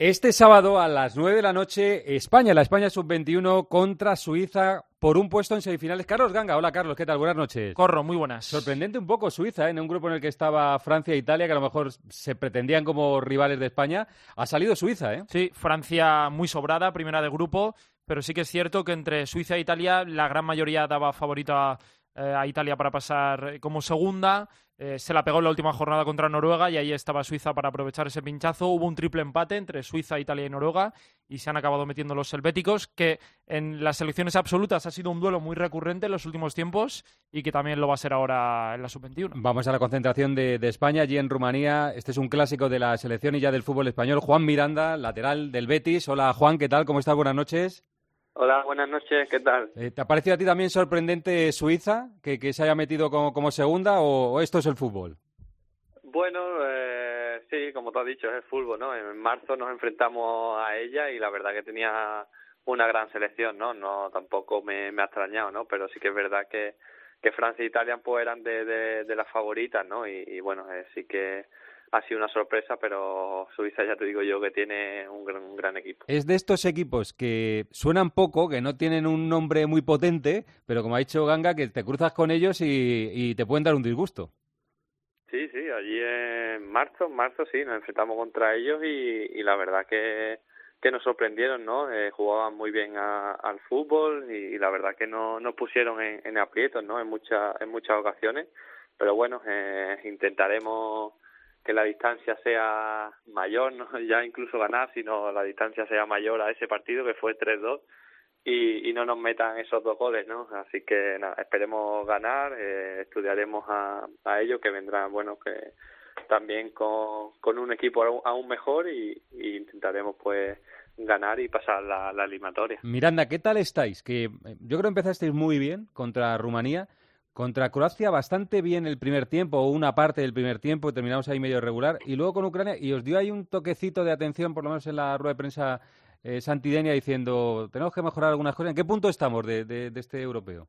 Este sábado a las 9 de la noche, la España sub-21 contra Suiza por un puesto en semifinales. Carlos Ganga, hola Carlos, ¿qué tal? Buenas noches. Corro, muy buenas. Sorprendente un poco Suiza, en un grupo en el que estaba Francia e Italia, que a lo mejor se pretendían como rivales de España. Ha salido Suiza, ¿eh? Sí, Francia muy sobrada, primera de grupo, pero sí que es cierto que entre Suiza e Italia la gran mayoría daba favorita a Italia para pasar como segunda. Se la pegó en la última jornada contra Noruega y ahí estaba Suiza para aprovechar ese pinchazo. Hubo un triple empate entre Suiza, Italia y Noruega y se han acabado metiendo los helvéticos, que en las selecciones absolutas ha sido un duelo muy recurrente en los últimos tiempos y que también lo va a ser ahora en la sub-21. Vamos a la concentración de España allí en Rumanía. Este es un clásico de la selección y ya del fútbol español. Juan Miranda, lateral del Betis. Hola Juan, ¿qué tal? ¿Cómo estás? Buenas noches. Hola, buenas noches, ¿qué tal? ¿Te ha parecido a ti también sorprendente Suiza, que se haya metido como segunda, o esto es el fútbol? Bueno, sí, como tú has dicho, es el fútbol, ¿no? En marzo nos enfrentamos a ella y la verdad que tenía una gran selección, ¿no? No, tampoco me ha extrañado, ¿no? Pero sí que es verdad que Francia e Italia pues eran de las favoritas, ¿no? Y bueno, sí que ha sido una sorpresa, pero Suiza ya te digo yo que tiene un gran equipo. Es de estos equipos que suenan poco, que no tienen un nombre muy potente, pero como ha dicho Ganga, que te cruzas con ellos y te pueden dar un disgusto. Sí, allí en marzo sí, nos enfrentamos contra ellos y la verdad que nos sorprendieron, ¿no? Jugaban muy bien al fútbol y la verdad que no nos pusieron en aprietos, ¿no? En muchas ocasiones, pero bueno, intentaremos que la distancia sea mayor, no ya incluso ganar, sino la distancia sea mayor a ese partido que fue 3-2 y no nos metan esos 2 goles, ¿no? Así que nada, esperemos ganar, estudiaremos a ellos que vendrán, bueno, que también con un equipo aún mejor y intentaremos pues ganar y pasar la eliminatoria. Miranda, ¿qué tal estáis? Que yo creo que empezasteis muy bien contra Rumanía. Contra Croacia bastante bien el primer tiempo, o una parte del primer tiempo, terminamos ahí medio regular, y luego con Ucrania, y os dio ahí un toquecito de atención, por lo menos en la rueda de prensa Santidenia, diciendo, tenemos que mejorar algunas cosas. ¿En qué punto estamos de este europeo?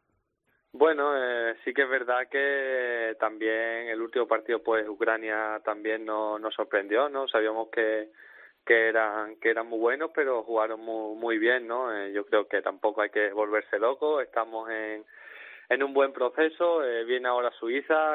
Bueno, sí que es verdad que también el último partido, pues Ucrania también nos sorprendió, ¿no? Sabíamos que eran muy buenos, pero jugaron muy bien, ¿no? Yo creo que tampoco hay que volverse loco, estamos en un buen proceso, viene ahora Suiza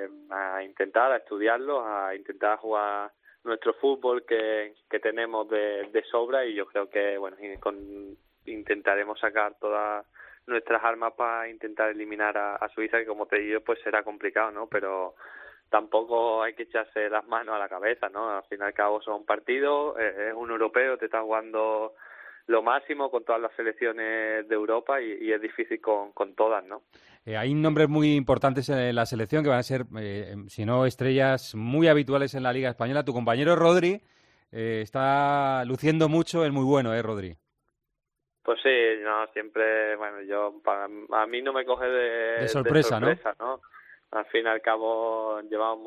a estudiarlo, a intentar jugar nuestro fútbol que tenemos de sobra y yo creo que bueno intentaremos sacar todas nuestras armas para intentar eliminar a Suiza, que como te digo pues será complicado, ¿no? Pero tampoco hay que echarse las manos a la cabeza, ¿no? Al fin y al cabo son partidos, es un europeo, te está jugando lo máximo con todas las selecciones de Europa y es difícil con todas, ¿no? Hay nombres muy importantes en la selección que van a ser, si no estrellas, muy habituales en la Liga Española. Tu compañero Rodri está luciendo mucho, es muy bueno, Rodri? Pues sí, no, siempre, bueno, a mí no me coge de sorpresa, ¿no? Al fin y al cabo llevamos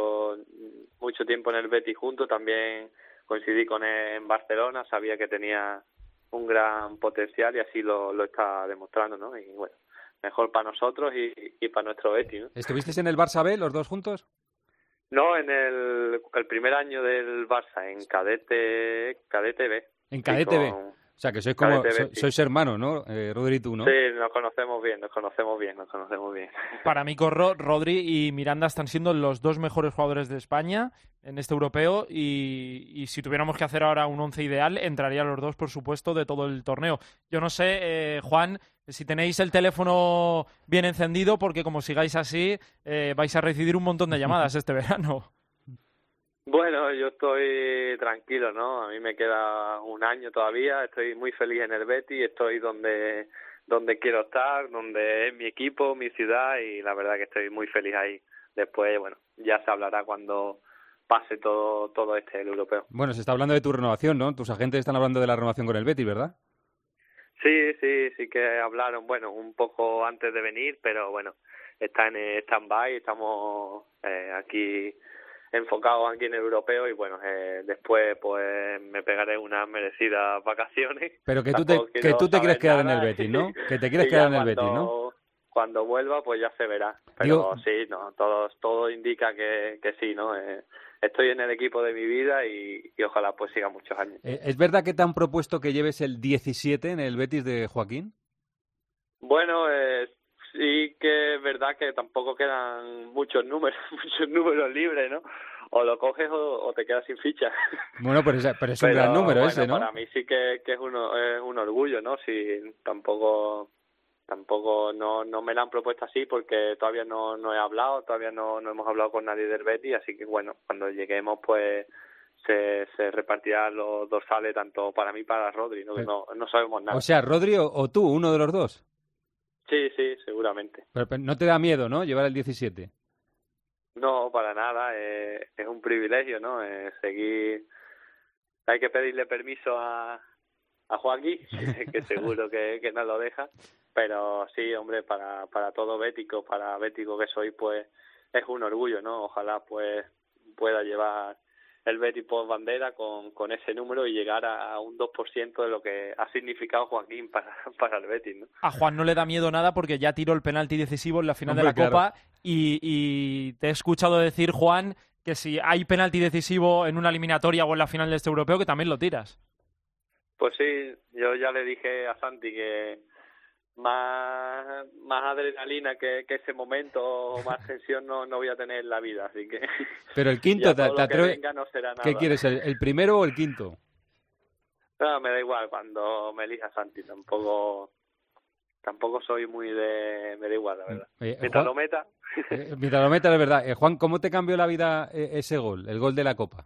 mucho tiempo en el Betis juntos, también coincidí con él en Barcelona, sabía que tenía un gran potencial y así lo está demostrando, ¿no? Y bueno, mejor para nosotros y para nuestro Betis, ¿no? ¿Estuvisteis en el Barça B los dos juntos? No, en el primer año del Barça, en cadete B. En cadete B. O sea, que sois como sois hermanos, ¿no? Rodri y tú, ¿no? Sí, nos conocemos bien. Para mí, Rodri y Miranda están siendo los dos mejores jugadores de España en este europeo y si tuviéramos que hacer ahora un once ideal, entrarían los dos, por supuesto, de todo el torneo. Yo no sé, Juan, si tenéis el teléfono bien encendido, porque como sigáis así, vais a recibir un montón de llamadas este verano. Bueno, yo estoy tranquilo, ¿no? A mí me queda un año todavía, estoy muy feliz en el Betis, estoy donde quiero estar, donde es mi equipo, mi ciudad y la verdad que estoy muy feliz ahí. Después, bueno, ya se hablará cuando pase todo el europeo. Bueno, se está hablando de tu renovación, ¿no? Tus agentes están hablando de la renovación con el Betis, ¿verdad? Sí que hablaron, bueno, un poco antes de venir, pero bueno, está en stand-by, estamos aquí enfocados aquí en el europeo y bueno, después pues me pegaré unas merecidas vacaciones. Pero que tú te quieres quedar en el Betis, ¿no? Que te quieres quedar en el Betis, ¿no? cuando vuelva pues ya se verá. Pero sí, no, todo indica que sí, ¿no? Estoy en el equipo de mi vida y ojalá pues siga muchos años. ¿Es verdad que te han propuesto que lleves el 17 en el Betis de Joaquín? Bueno, sí que es verdad que tampoco quedan muchos números libres, ¿no? O lo coges o te quedas sin ficha. Bueno, pero es un gran número bueno, ese, ¿no? Para mí sí que es un orgullo, ¿no? Sí, tampoco no me la han propuesto así porque todavía no he hablado, todavía no hemos hablado con nadie del Betis, así que bueno, cuando lleguemos pues se repartirán los dorsales tanto para mí para Rodri, ¿no? No sabemos nada. O sea, Rodri o tú, uno de los dos. Sí, seguramente. Pero no te da miedo, ¿no? Llevar el 17. No, para nada, es un privilegio, ¿no? Seguir, hay que pedirle permiso a Joaquín, que seguro que no lo deja, pero sí, hombre, para todo bético, para bético que soy, pues es un orgullo, ¿no? Ojalá pues pueda llevar el Betis por bandera con ese número y llegar a un 2% de lo que ha significado Joaquín para el Betis, ¿no? A Juan no le da miedo nada porque ya tiró el penalti decisivo en la final de la Copa y te he escuchado decir, Juan, que si hay penalti decisivo en una eliminatoria o en la final de este europeo, que también lo tiras. Pues sí, yo ya le dije a Santi que más adrenalina que ese momento o más tensión no voy a tener en la vida, así que... Pero el quinto, te atreves... no será nada. ¿Qué quieres, el primero o el quinto? No, me da igual cuando me elija Santi, tampoco soy muy de... me da igual, la verdad. Mientras lo meta... mientras lo meta, es verdad. Juan, ¿cómo te cambió la vida ese gol, el gol de la Copa?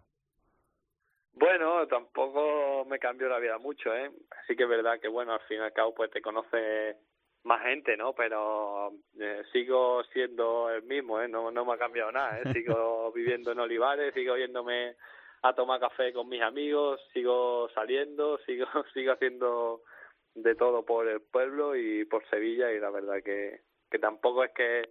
Bueno, tampoco me cambió la vida mucho, ¿eh? Sí que es verdad que, bueno, al fin y al cabo, pues te conoce más gente, ¿no? Pero sigo siendo el mismo, ¿eh? No me ha cambiado nada, ¿eh? Sigo viviendo en Olivares, sigo yéndome a tomar café con mis amigos, sigo saliendo, sigo haciendo de todo por el pueblo y por Sevilla, y la verdad que tampoco es que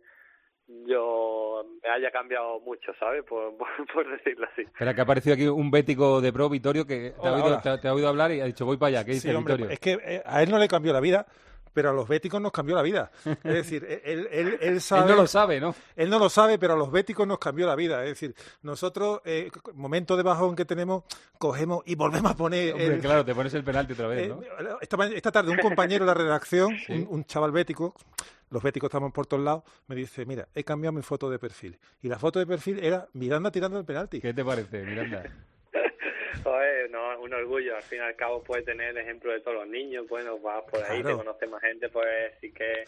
yo me haya cambiado mucho, ¿sabes? Por decirlo así. Espera, que ha aparecido aquí un bético de pro, Vittorio, que te ha oído hablar y ha dicho, voy para allá. ¿Qué dice, sí, hombre, Vittorio? Es que a él no le cambió la vida, pero a los béticos nos cambió la vida. Es decir, él sabe... Él no lo sabe, ¿no? Él no lo sabe, pero a los béticos nos cambió la vida. Es decir, nosotros, momento de bajón que tenemos, cogemos y volvemos a poner... Hombre, claro, te pones el penalti otra vez, ¿no? Esta tarde un compañero de la redacción, ¿Sí? un chaval bético, los béticos estamos por todos lados, me dice, mira, he cambiado mi foto de perfil. Y la foto de perfil era Miranda tirando el penalti. ¿Qué te parece, Miranda? Joder, no, es un orgullo. Al fin y al cabo puedes tener el ejemplo de todos los niños. Bueno, vas por ahí, claro. Te conoces más gente, pues sí que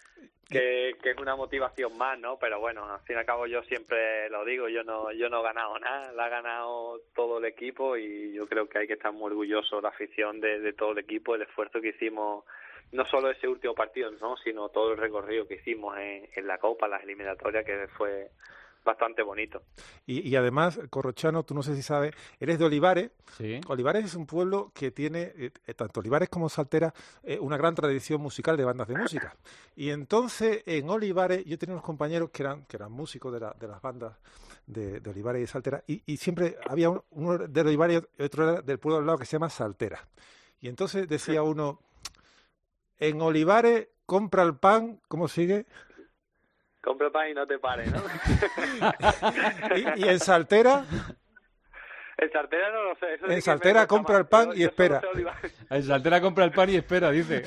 es una motivación más, ¿no? Pero bueno, al fin y al cabo yo siempre lo digo, yo no he ganado nada, la ha ganado todo el equipo y yo creo que hay que estar muy orgulloso la afición de todo el equipo, el esfuerzo que hicimos, no solo ese último partido, ¿no? Sino todo el recorrido que hicimos en la Copa, las eliminatorias, que fue bastante bonito. Y además, Corrochano, tú no sé si sabes, eres de Olivares. Sí. Olivares es un pueblo que tiene, tanto Olivares como Saltera, una gran tradición musical de bandas de música. Y entonces, en Olivares, yo tenía unos compañeros que eran músicos de las bandas de Olivares y de Saltera, y siempre había uno de Olivares y otro era del pueblo al lado que se llama Saltera. Y entonces decía uno, en Olivares compra el pan, ¿cómo sigue? Compra pan y no te pares, ¿no? ¿Y en Saltera? En Saltera no lo sé. Eso en Saltera compra el pan y espera. En Saltera compra el pan y espera, dice.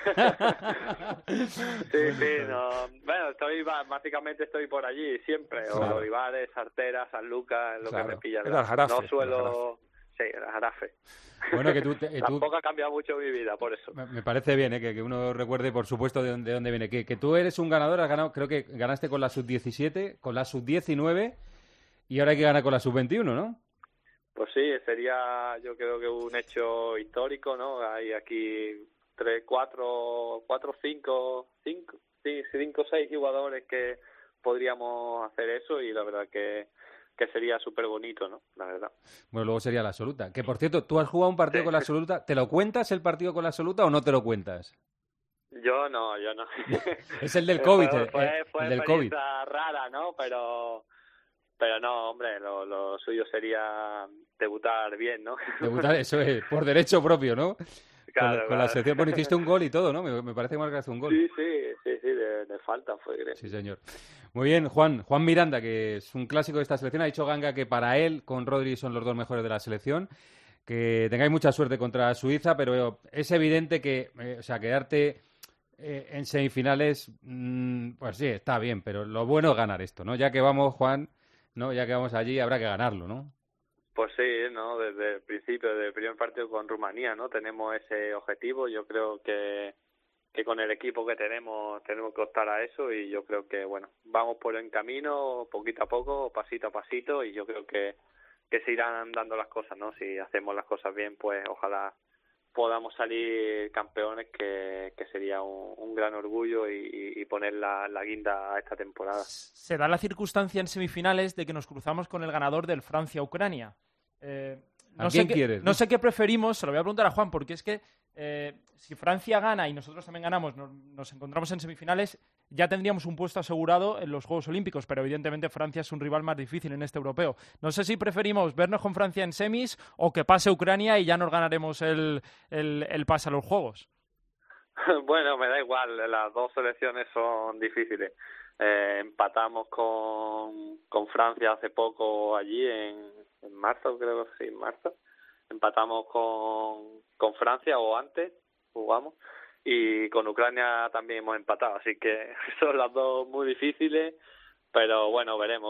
Sí, no. Bueno, básicamente estoy por allí siempre. Claro. O Olivares, Saltera, San Lucas, lo claro. Que me pilla. No suelo... Sí, el Jarafe. Bueno, que tampoco ha cambiado mucho mi vida, por eso. Me parece bien, que uno recuerde, por supuesto, de dónde viene. Que tú eres un ganador, has ganado, creo que ganaste con la sub-17, con la sub-19 y ahora hay que ganar con la sub-21, ¿no? Pues sí, sería yo creo que un hecho histórico, ¿no? Hay aquí 5 o 6 jugadores que podríamos hacer eso y la verdad que sería súper bonito, ¿no? La verdad. Bueno, luego sería la absoluta. Que, por cierto, ¿tú has jugado un partido con la absoluta? ¿Te lo cuentas el partido con la absoluta o no te lo cuentas? Yo no. Es el del COVID. Fue el del COVID. Rara, ¿no? Pero no, hombre, lo suyo sería debutar bien, ¿no? Debutar, eso es, por derecho propio, ¿no? Claro, con la selección, bueno, hiciste un gol y todo, ¿no? Me parece que marcaste un gol. Sí, de falta, fue Gremio. Sí, señor. Muy bien, Juan Miranda, que es un clásico de esta selección, ha dicho Ganga que para él, con Rodri, son los dos mejores de la selección. Que tengáis mucha suerte contra Suiza, pero es evidente que, quedarte en semifinales, pues sí, está bien, pero lo bueno es ganar esto, ¿no? Ya que vamos, Juan, ¿no? Ya que vamos allí, habrá que ganarlo, ¿no? Pues sí, ¿no? Desde el principio, desde el primer partido con Rumanía, ¿no? Tenemos ese objetivo. Yo creo que con el equipo que tenemos que optar a eso, y yo creo que, bueno, vamos por el camino, poquito a poco, pasito a pasito, y yo creo que se irán dando las cosas, ¿no? Si hacemos las cosas bien, pues ojalá podamos salir campeones, que sería un gran orgullo y poner la guinda a esta temporada. Se da la circunstancia en semifinales de que nos cruzamos con el ganador del Francia-Ucrania. ¿A quién quieres? No sé qué preferimos, se lo voy a preguntar a Juan, porque es que si Francia gana y nosotros también ganamos, nos encontramos en semifinales, ya tendríamos un puesto asegurado en los Juegos Olímpicos, pero evidentemente Francia es un rival más difícil en este europeo. No sé si preferimos vernos con Francia en semis o que pase Ucrania y ya nos ganaremos el pase a los Juegos. Bueno, me da igual, las dos selecciones son difíciles. Empatamos con Francia hace poco allí en marzo, creo que sí, en marzo. Empatamos con Francia, o antes jugamos, y con Ucrania también hemos empatado, así que son las dos muy difíciles, pero bueno, veremos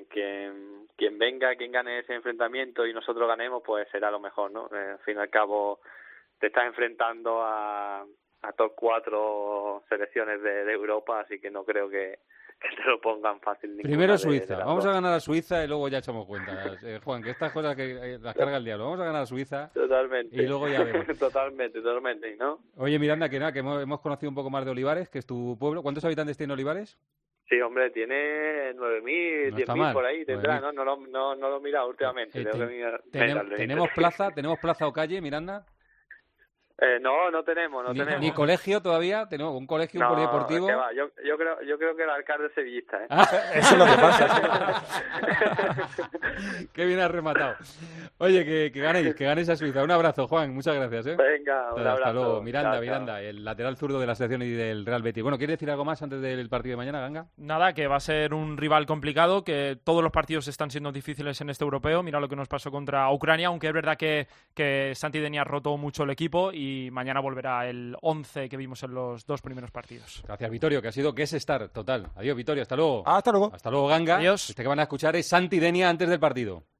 quien venga, quien gane ese enfrentamiento y nosotros ganemos, pues será lo mejor, ¿no? Al fin y al cabo te estás enfrentando a top 4 selecciones de Europa, así que no creo que te lo pongan fácil. Primero Suiza. Vamos a ganar a Suiza y luego ya echamos cuenta. Juan, que estas cosas que las carga el diablo. Vamos a ganar a Suiza. Totalmente. Y luego ya vemos. Totalmente, ¿no? Oye, Miranda, que hemos conocido un poco más de Olivares, que es tu pueblo. ¿Cuántos habitantes tiene Olivares? Sí, hombre, tiene 9.000, no 10.000 por ahí, 9.000. tendrá, ¿no? No lo he mirado últimamente. ¿Tenemos plaza o calle, Miranda? No tenemos. ¿Ni colegio todavía? ¿Tenemos un colegio, un polideportivo? Yo creo que el alcalde es sevillista, ¿eh? Eso es lo que pasa. Qué bien has rematado. Oye, que ganéis a Suiza. Un abrazo, Juan. Muchas gracias, ¿eh? Venga, un abrazo. Hasta luego. Miranda, Chao. el lateral zurdo de la selección y del Real Betis. Bueno, ¿quieres decir algo más antes del partido de mañana, Ganga? Nada, que va a ser un rival complicado, que todos los partidos están siendo difíciles en este europeo. Mira lo que nos pasó contra Ucrania, aunque es verdad que Santi Deni ha roto mucho el equipo y mañana volverá el 11 que vimos en los dos primeros partidos. Gracias, Vittorio, que ha sido guest star total. Adiós, Vittorio, hasta luego. Hasta luego. Hasta luego, Ganga. Adiós. Este que van a escuchar es Santi Denia antes del partido.